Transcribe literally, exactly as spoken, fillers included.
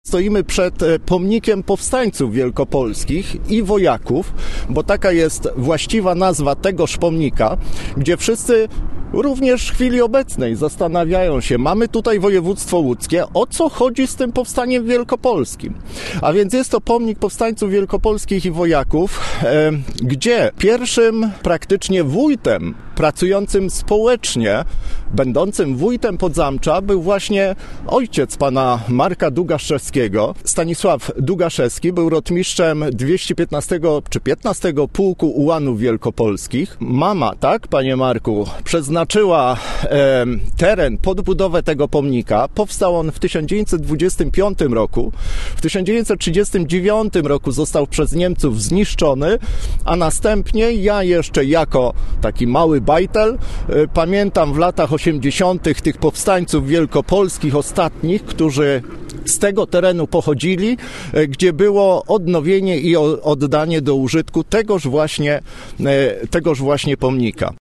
Stoimy przed pomnikiem powstańców wielkopolskich i wojaków, bo taka jest właściwa nazwa tegoż pomnika, gdzie wszyscy również w chwili obecnej zastanawiają się, mamy tutaj województwo łódzkie, o co chodzi z tym powstaniem wielkopolskim. A więc jest to pomnik powstańców wielkopolskich i wojaków, e, gdzie pierwszym praktycznie wójtem pracującym społecznie, będącym wójtem Podzamcza był właśnie ojciec pana Marka Dugaszewskiego. Stanisław Dugaszewski był rotmistrzem dwieście piętnastego czy piętnastego Pułku Ułanów Wielkopolskich. Mama, tak, panie Marku, przeznaczyła e, teren pod budowę tego pomnika. Powstał on w tysiąc dziewięćset dwudziestym piątym roku. W tysiąc dziewięćset trzydziestym dziewiątym roku został przez Niemców zniszczony, a następnie ja jeszcze jako taki mały bajtel e, pamiętam w latach osiemdziesiątych tych powstańców wielkopolskich ostatnich, którzy z tego terenu pochodzili, e, gdzie było odnowienie i o, oddanie do użytku tegoż właśnie, e, tegoż właśnie pomnika.